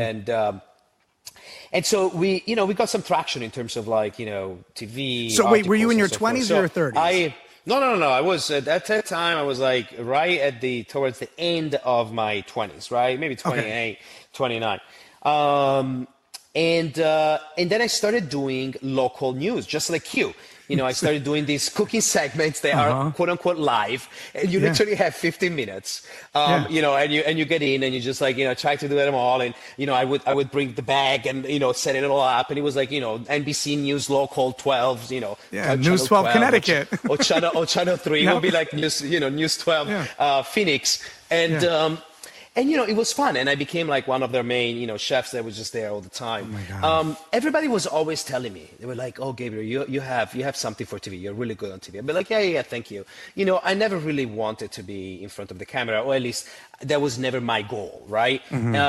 and so we got some traction in terms of TV. So wait, were you in your 20s or your 30s? No. I was at that time. I was like towards the end of my 20s, right? Maybe 28, 29. And then I started doing local news, just like you. You know, I started doing these cooking segments that are quote unquote live, and you literally have 15 minutes. You know, and you get in and you just like, you know, try to do them all. And, you know, I would bring the bag and, you know, set it all up. And it was like, you know, NBC News Local 12, you know, News 12 Connecticut. or channel 3 would be like News 12 Phoenix. And, you know, it was fun. And I became like one of their main, you know, chefs that was just there all the time. Oh my God. Everybody was always telling me, they were like, oh, Gabriel, you have something for TV. You're really good on TV. I'd be like, yeah, thank you. You know, I never really wanted to be in front of the camera, or at least that was never my goal, right?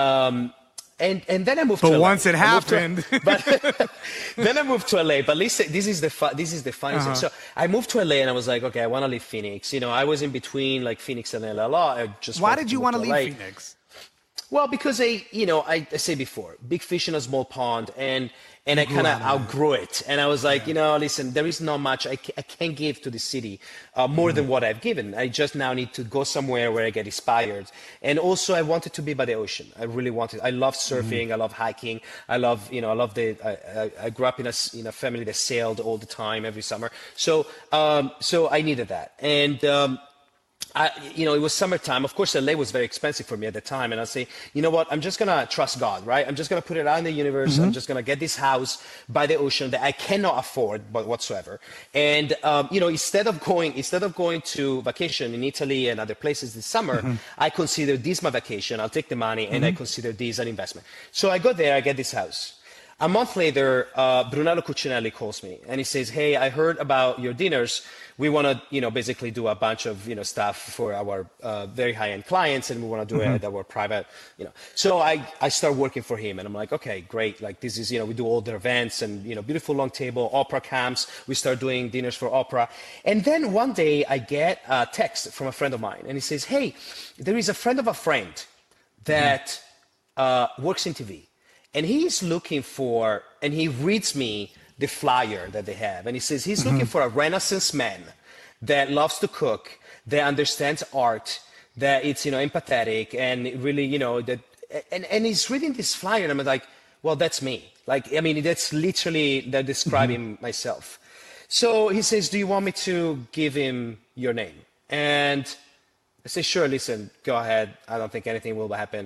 And then I moved to LA. But once it happened. Then I moved to LA. But listen, this is the funny thing. So I moved to LA and I was like, okay, I want to leave Phoenix. You know, I was in between like Phoenix and LA. Why did you want to leave Phoenix? Well, because I said before, big fish in a small pond, and I kind of outgrew it. And I was like, you know, listen, there is not much I can't give to the city more than what I've given. I just now need to go somewhere where I get inspired. And also I wanted to be by the ocean. I really wanted. I love surfing. I love hiking. I love I grew up in a family that sailed all the time every summer. So I needed that. And you know, it was summertime. Of course, LA was very expensive for me at the time. And I say, you know what? I'm just going to trust God, right? I'm just going to put it out in the universe. I'm just going to get this house by the ocean that I cannot afford whatsoever. And, you know, instead of going to vacation in Italy and other places this summer, I consider this my vacation. I'll take the money and I consider this an investment. So I go there, I get this house. A month later, Brunello Cucinelli calls me and he says, hey, I heard about your dinners. We want to, you know, basically do a bunch of, you know, stuff for our very high-end clients, and we want to do it at our private, you know. So I start working for him, and I'm like, okay, great. Like this is, you know, we do all their events and, you know, beautiful long table, opera camps. We start doing dinners for opera. And then one day I get a text from a friend of mine, and he says, hey, there is a friend of a friend that works in TV. And he's looking for, and he reads me the flyer that they have. And he says he's looking for a Renaissance man that loves to cook, that understands art, that it's, you know, empathetic and really, you know, that, and he's reading this flyer and I'm like, well, that's me. Like, I mean, that's literally, they're describing myself. So he says, do you want me to give him your name? And I say, sure, listen, go ahead. I don't think anything will happen.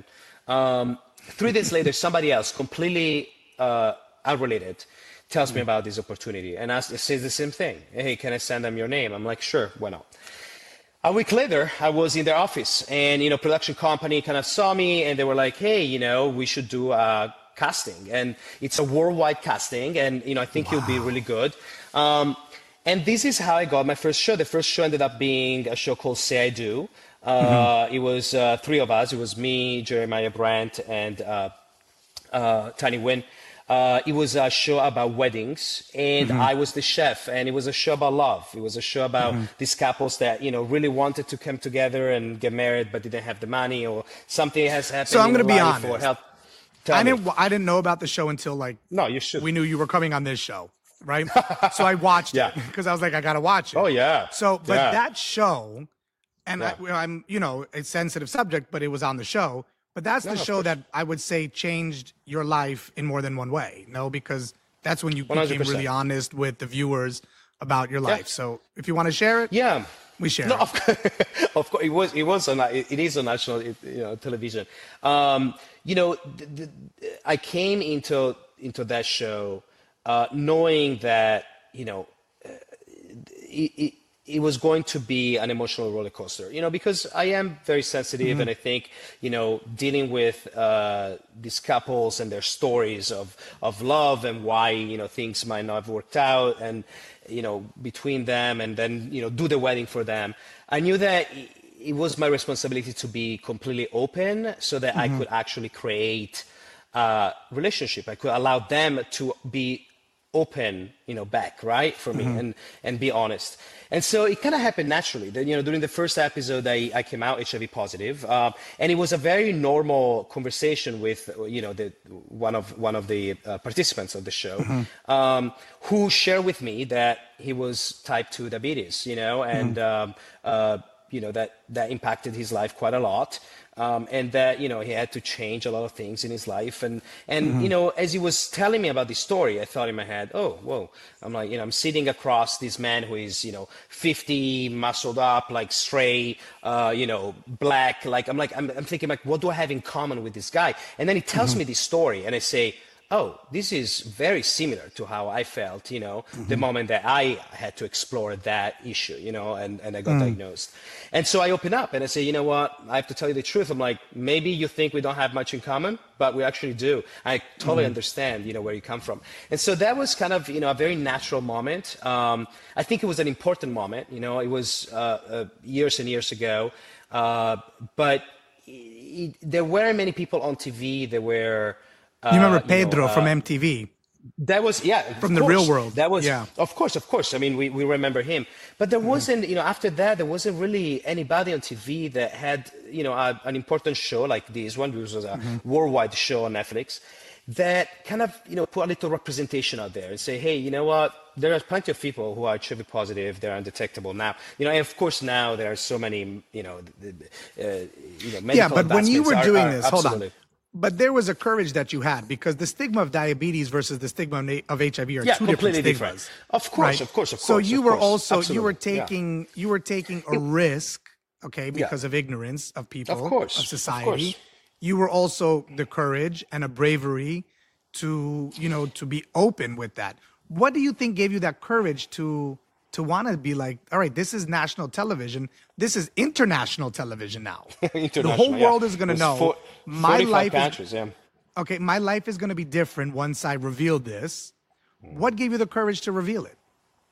3 days later, somebody else, completely unrelated, tells me about this opportunity and says the same thing. Hey, can I send them your name? I'm like, sure, why not? A week later, I was in their office and, you know, production company kind of saw me and they were like, hey, you know, we should do a casting. And it's a worldwide casting and, you know, I think you'll be really good. And this is how I got my first show. The first show ended up being a show called Say I Do. It was 3 of us. It was me, Jeremiah Brandt, and Tiny Wynn. It was a show about weddings, and I was the chef, and it was a show about love. It was a show about these couples that, you know, really wanted to come together and get married, but didn't have the money, or something has happened. So I'm going to be honest. Or help. I didn't know about the show until like you should. We knew you were coming on this show, right? So I watched it because I was like, I got to watch it. Oh yeah. So, but that show, and I'm, you know, a sensitive subject, but it was on the show. But that's the show that I would say changed your life in more than one way. No, because that's when you 100%. Became really honest with the viewers about your life. So if you want to share it, we share. No, it. Of course, it is on national, you know, television. You know, I came into that show knowing that, you know, it was going to be an emotional roller coaster, you know, because I am very sensitive and I think, you know, dealing with these couples and their stories of love and why, you know, things might not have worked out and, you know, between them and then, you know, do the wedding for them. I knew that it was my responsibility to be completely open so that I could actually create a relationship. I could allow them to be open, you know, back, right, for me and be honest. And so it kind of happened naturally. Then, you know, during the first episode, I came out HIV positive, and it was a very normal conversation with, you know, one of the participants of the show, who shared with me that he was type 2 diabetes, you know, and that impacted his life quite a lot. And that, he had to change a lot of things in his life. And as he was telling me about this story, I thought in my head, oh, whoa, I'm like, I'm sitting across this man who is, 50, muscled up, like straight, black. I'm thinking like, what do I have in common with this guy? And then he tells me this story and I say, oh, this is very similar to how I felt, the moment that I had to explore that issue, and I got diagnosed. And so I open up and I say, you know what, I have to tell you the truth. I'm like, maybe you think we don't have much in common, but we actually do. I totally understand, where you come from. And so that was kind of, a very natural moment. I think it was an important moment, it was years and years ago. But there weren't many people on TV. There were... you remember Pedro from MTV? That was, from the real world. That was, of course. I mean, we remember him. But there wasn't, after that, there wasn't really anybody on TV that had, an important show like this one, which was a worldwide show on Netflix, that kind of, put a little representation out there and say, hey, you know what? There are plenty of people who are HIV positive. They're undetectable now. And of course now there are so many, medical yeah, but when you were doing this, hold absolutely. on. But there was a courage that you had because the stigma of diabetes versus the stigma of HIV are two completely different stigmas. Of course, right? of course. So you were also you were taking a risk, okay, because of ignorance of people, of society. You were also the courage and a bravery to to be open with that. What do you think gave you that courage to want to be like, all right, this is national television. This is international television now. The whole world is going to know my life countries, okay, my life is going to be different once I reveal this. What gave you the courage to reveal it?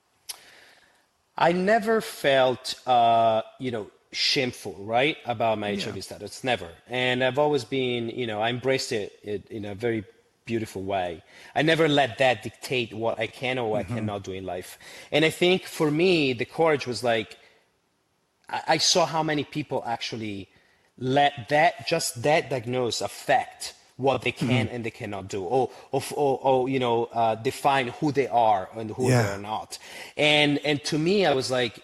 I never felt, shameful, right, about my HIV status. Never. And I've always been, I embraced it in a very beautiful way. I never let that dictate what I can or what I cannot do in life. And I think for me, the courage was like, I saw how many people actually let that diagnosis affect what they can and they cannot do, or define who they are and who they are not. And to me, I was like,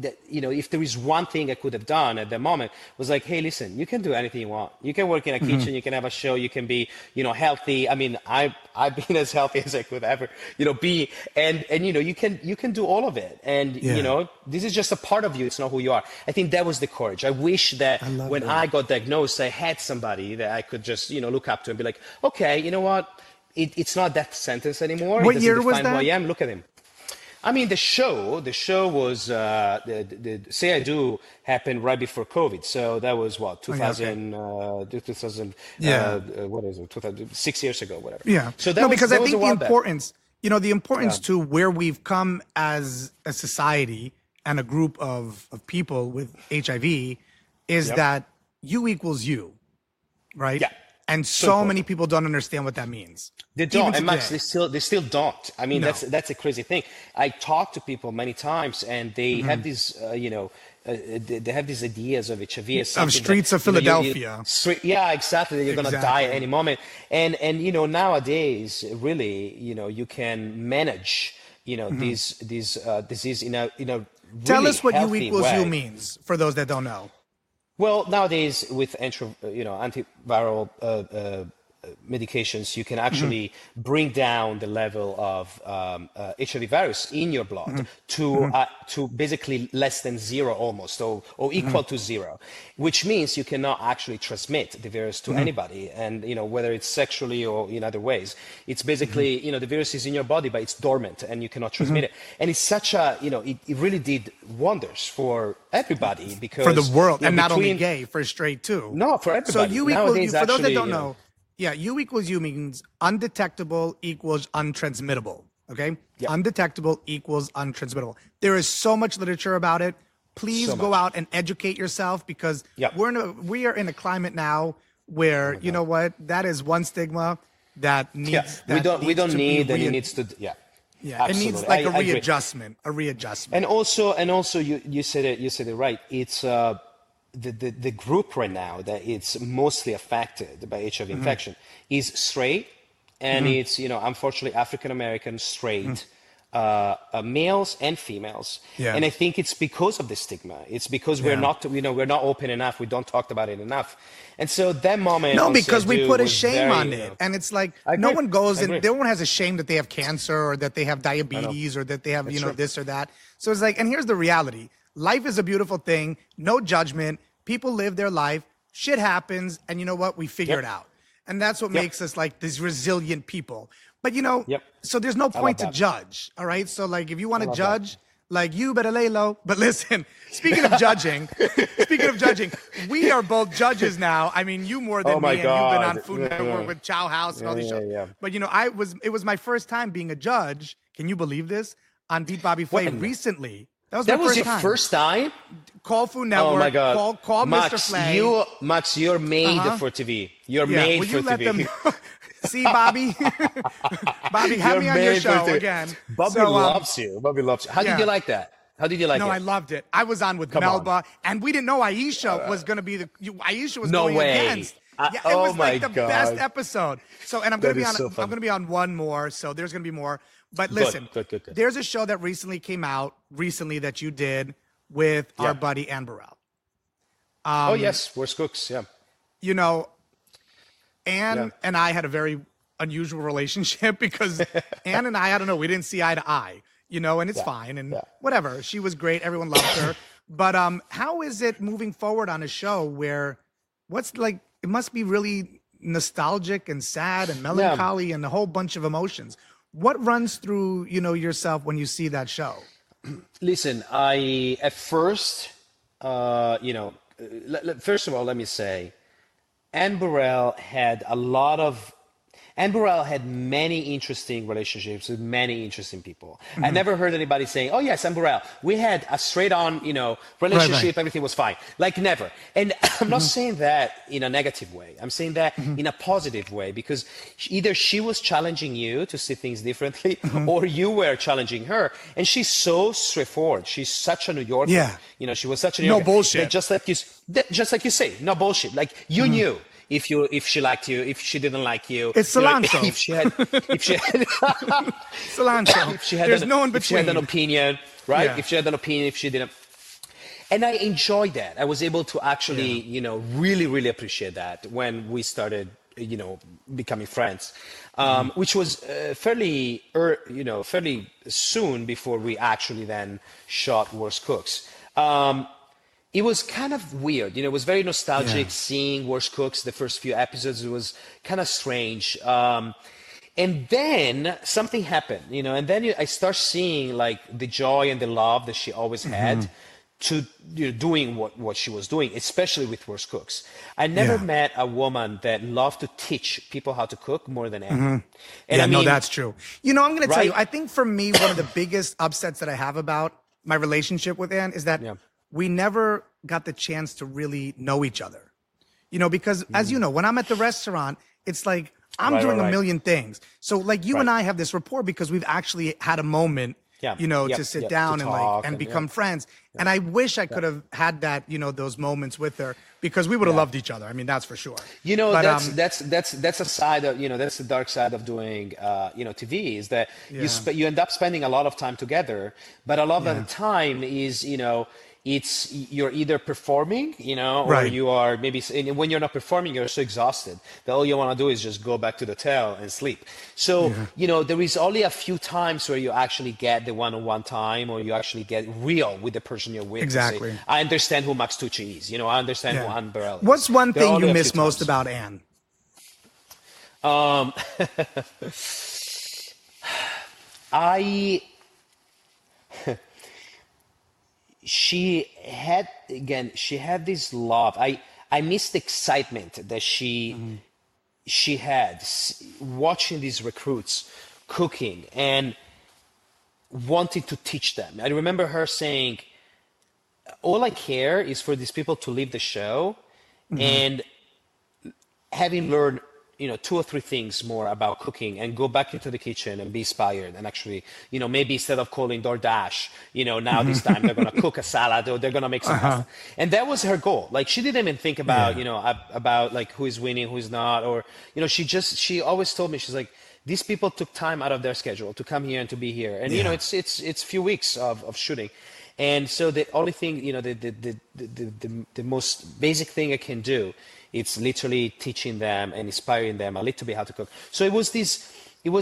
if there is one thing I could have done at that moment, was like, hey, listen, you can do anything you want. You can work in a kitchen, you can have a show, you can be, healthy. I mean, I've been as healthy as I could ever, be, and you can do all of it. And this is just a part of you. It's not who you are. I think that was the courage. I wish that when I got diagnosed, I had somebody that I could just look up to and be like, okay, you know what? It's not that sentence anymore. What year was that? Who I am. Look at him. I mean, the show was the Say I Do happened right before COVID. So that was what 2000, 2000. What is it? 6 years ago, whatever. Yeah. So that because I think the importance, the importance to where we've come as a society and a group of people with HIV is that you equals you, right? Yeah. And so many people don't understand what that means. They don't, and Max, they still don't. I mean, that's a crazy thing. I talk to people many times, and they have these, they have these ideas of HIV as something of streets of Philadelphia. Yeah, exactly. You're gonna die at any moment, and nowadays, really, you can manage, this disease in a really Tell us what healthy you equals way. you means for those that don't know. Well, nowadays with antiviral medications, you can actually bring down the level of HIV virus in your blood to basically less than zero almost, or equal to zero, which means you cannot actually transmit the virus to anybody. And, whether it's sexually or in other ways, it's basically, the virus is in your body, but it's dormant and you cannot transmit it. And it's such a, it really did wonders for everybody because for the world, and not only gay, for straight too. No, for everybody. So you equal you, for those that don't know. Yeah, you equals you means undetectable equals untransmittable. Okay? Yep. Undetectable equals untransmittable. There is so much literature about it. Please go out and educate yourself because we are in a climate now where you know what? That is one stigma that needs we don't need and it needs to Yeah, absolutely. It needs like a readjustment. And also you said it right. It's the group right now that it's mostly affected by HIV infection is straight, and it's unfortunately African American straight males and females. Yeah. And I think it's because of the stigma. It's because we're not open enough. We don't talk about it enough. And so that moment. No, on because we Sedu put a was shame very, on it. And it's like, I no agree. one goes I and agree. no one has a shame that they have cancer or that they have diabetes or that they have, true. this or that. So it's like, and here's the reality. Life is a beautiful thing. No judgment. People live their life. Shit happens. And you know what? We figure Yep. it out. And that's what Yep. makes us like these resilient people. But Yep. so there's no point to that. judge. All right. So like, if you want to love judge, like you better lay low. But listen, speaking of judging, we are both judges now. I mean, you more than Oh my me, and you've been on God. Food Yeah. Network with Chow House and all these Yeah, shows. yeah. But it was my first time being a judge. Can you believe this? On Beat Bobby Flay When? recently. That That my was first your time. first time? Call Food Network. Oh my God. Call Max, Mr. Flay. Max, you're made for TV. You're made will for you let TV. them know? See, Bobby? Bobby, have You're me on your made for show TV. again. Bobby So, loves you. Bobby loves you. How yeah. did you like that? How did you like No, it? I loved it. I was on with Come on. Melba, and we didn't know Aisha was going to be Aisha was No going way. against. It Oh was like my the God. best episode. So, and I'm going to That be on. is so I'm fun. going to be on one more. So there's going to be more. But listen, Good. there's a show that recently came out that you did with our buddy Ann Burrell. Oh yes, Worst Cooks. Yeah. Ann and I had a very unusual relationship because Ann and I don't know, we didn't see eye to eye, and it's fine and whatever. She was great. Everyone loved her. But how is it moving forward on a show where it must be really nostalgic and sad and melancholy and a whole bunch of emotions. What runs through, yourself when you see that show? Listen, I at first, first of all, let me say, Ann Burrell had many interesting relationships with many interesting people. I never heard anybody saying, "Oh yes, Ann Burrell, we had a straight-on, relationship. Right. Everything was fine." Like never. And I'm not saying that in a negative way. I'm saying that in a positive way because either she was challenging you to see things differently, or you were challenging her. And she's so straightforward. She's such a New Yorker. Yeah. She was such a New No Yorker. bullshit. That just like you say, no bullshit. Like you knew. If she liked you, if she didn't like you, It's cilantro. If she had Cilantro. There's no in if she had an between. opinion, right? Yeah. If she had an opinion, if she didn't, and I enjoyed that. I was able to actually, really, really appreciate that when we started, becoming friends, which was fairly soon before we actually then shot Worst Cooks. It was kind of weird, it was very nostalgic seeing Worst Cooks, the first few episodes. It was kind of strange. And then something happened, and then I start seeing like the joy and the love that she always had to doing what she was doing, especially with Worst Cooks. I never met a woman that loved to teach people how to cook more than Anne. And I mean, that's true. I'm going to tell Right? you, I think for me, one of the biggest upsets that I have about my relationship with Ann is that we never got the chance to really know each other. Because as you know, when I'm at the restaurant, it's like I'm doing a million things. So like you and I have this rapport because we've actually had a moment, to sit down to and talk and and, become friends. And I wish I could have had that, those moments with her because we would have loved each other. I mean, that's for sure. But, that's a side of, that's the dark side of doing, TV is that you end up spending a lot of time together, but a lot of the time is, it's you're either performing, or you are maybe when you're not performing, you're so exhausted that all you want to do is just go back to the hotel and sleep. So, there is only a few times where you actually get the one-on-one time or you actually get real with the person you're with. Exactly. Say, I understand who Max Tucci is. I understand who Ann Burrell is. What's one There are thing only you a miss few most times. about Ann? She had this love. I missed the excitement that she had watching these recruits cooking and wanting to teach them. I remember her saying, all I care is for these people to leave the show and having learned 2 or 3 things more about cooking and go back into the kitchen and be inspired and actually, maybe instead of calling DoorDash, now this time they're going to cook a salad or they're going to make some pasta. And that was her goal. Like she didn't even think about, about like who is winning, who is not, or, she always told me, she's like, these people took time out of their schedule to come here and to be here. And, you know, it's few weeks of shooting. And so the only thing, you know, the most basic thing I can do, it's literally teaching them and inspiring them a little bit how to cook. So it was this,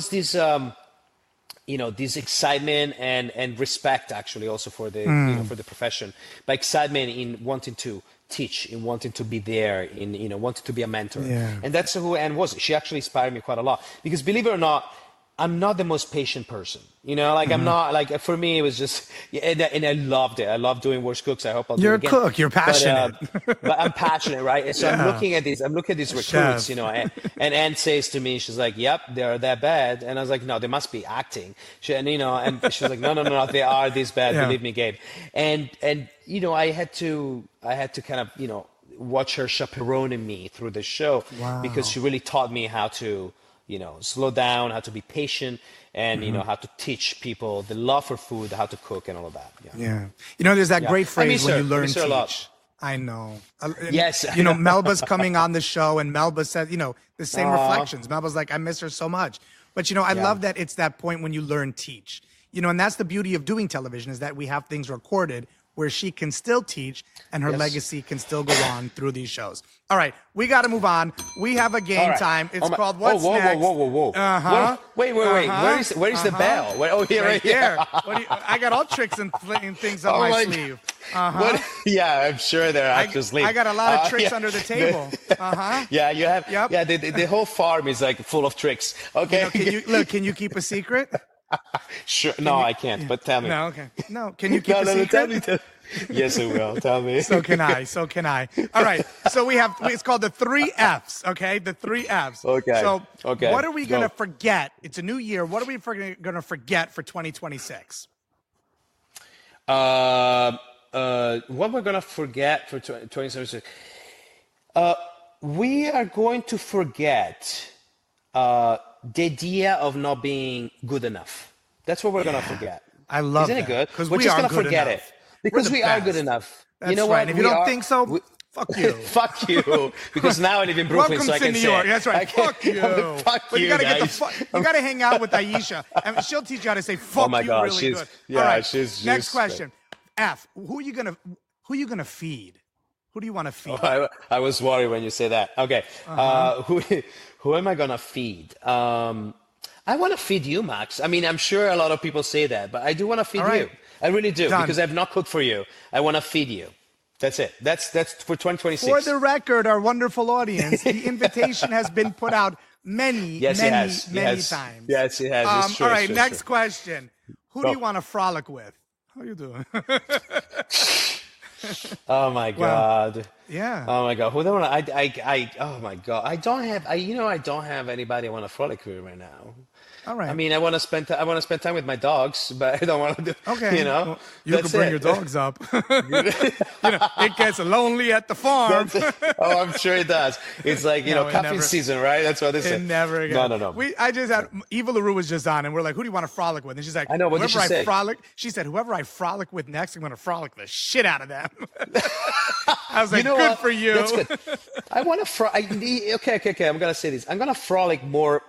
you know, this excitement and respect actually also for the, you know, for the profession, but excitement in wanting to teach, in wanting to be there, in, you know, wanting to be a mentor. And that's who Anne was. She actually inspired me quite a lot because, believe it or not, I'm not the most patient person, you know, like I'm not like, for me, it was just, and I loved it. I love doing Worst Cooks. I hope I'll do it again. You're a cook, you're passionate. But I'm passionate, right? And so I'm looking at these recruits, Chef. you know, and Anne says to me, she's like, yep, they're that bad. And I was like, no, they must be acting. And, you know, and she's like, no, they are this bad. Believe me, Gabe. And, you know, I had to kind of, you know, watch her chaperoning me through the show because she really taught me how to, you know, slow down, how to be patient, and, you know, how to teach people the love for food, how to cook, and all of that. You know, there's that great phrase when you learn to teach. Lot. I know. Yes. You know, Melba's coming on the show, and Melba said, you know, the same reflections. Melba's like, I miss her so much. But, you know, I love that it's that point when you learn teach. You know, and that's the beauty of doing television is that we have things recorded where she can still teach and her legacy can still go on through these shows. All right, we got to move on. We have a game time. It's called What's Next? Whoa. Wait. Where is the bell? Here, right here. I got all tricks and things on my sleeve. What? Yeah, I'm sure they're actually. I got a lot of tricks under the table. Yeah, you have. Yep. Yeah, the whole farm is like full of tricks. Okay. You know, can you keep a secret? Sure. No, I can't. But tell me. No. Okay. No. Can you keep a secret? Tell me. Yes, I will. Tell me. So can I. All right. So we have. It's called the 3 Fs. Okay. The 3 Fs. Okay. So what are we gonna forget? It's a new year. What are we gonna forget for 2026? What we're gonna forget for 2026? We are going to forget the idea of not being good enough. That's what we're gonna forget. I love Isn't that. it good? Because we're just gonna good forget enough. it because we are good enough. That's you know right. what? If you don't think so, fuck you. Fuck you. Because now I live in Brooklyn, Welcome so I to can New say York. it. That's right. Fuck you. Fuck but you gotta guys. you gotta hang out with Aisha, and she'll teach you how to say fuck my you God, really she's- good. yeah, All right. she's Next question. F. Who you gonna feed? Who do you want to feed? I was worried when you say that. Okay. Who am I gonna feed? I want to feed you, Max. I mean, I'm sure a lot of people say that, but I do want to feed you. I really do. Done. Because I've not cooked for you. I want to feed you. That's it. That's for 2026. For the record, our wonderful audience, the invitation has been put out many times. Yes, it has. It's true, all right, it's true, next it's true. question. Who do you want to frolic with? How you doing? Oh my God. Yeah. Oh my God. Who do I want? Oh my God. I don't have anybody I want to frolic with right now. All right. I mean, I want to spend time with my dogs, but I don't want to do. Okay. You know, well, you can bring your dogs up. You know, it gets lonely at the farm. Oh, I'm sure it does. It's like cuffing season, right? That's what they say. It never again. No. I just had Eva LaRue was just on, and we're like, "Who do you want to frolic with?" And she's like, I know. What did she say? She said, "Whoever I frolic with next, I'm going to frolic the shit out of them." I was like, You know "Good what? for you." That's good. I want to okay. I'm gonna say this. I'm gonna frolic more.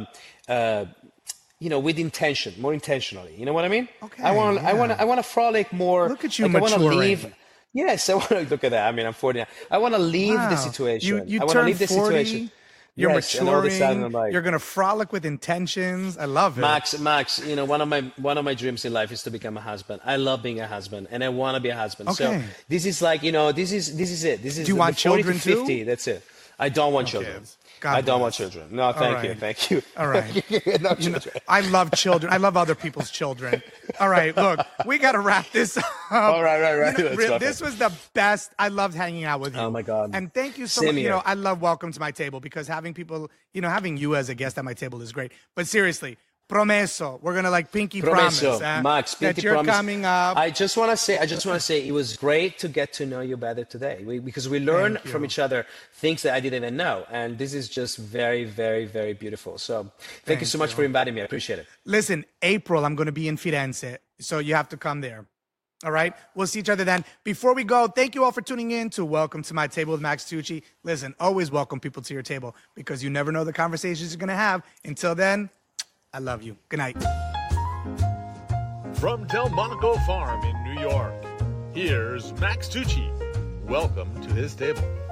With intention, more intentionally. You know what I mean? Okay. I want to frolic more. Look at you like maturing. I want to leave. Yes, I want to look at that. I mean, I'm 40 now. I want to leave the situation. You I want to leave the 40, situation. You're Yes, and all of a maturing. sudden I'm like, You're gonna frolic with intentions. I love it. Max, one of my dreams in life is to become a husband. I love being a husband, and I want to be a husband. Okay. So this is like, this is it. This is. Do you want the 40 children to 50. too? That's it. I don't want children. God I don't want bless. children. No, thank you. right. Thank you. All right. No children. I love children. I love other people's children. All right, look, we got to wrap this up. All right. This was the best. I loved hanging out with you. Oh, my God. And thank you so Same much. here. I love Welcome to My Table because having people, having you as a guest at my table is great. But seriously, promeso, we're gonna pinky promise, Max, that you're promise. coming up. I just want to say, it was great to get to know you better today because we learn from each other things that I didn't even know, and this is just very, very, very beautiful. So, thank you so much for inviting me. I appreciate it. Listen, April, I'm going to be in Firenze, so you have to come there. All right? We'll see each other then. Before we go, thank you all for tuning in to Welcome to My Table with Max Tucci. Listen, always welcome people to your table because you never know the conversations you're going to have. Until then, I love you. Good night. From Delmonico Farm in New York, here's Max Tucci. Welcome to his table.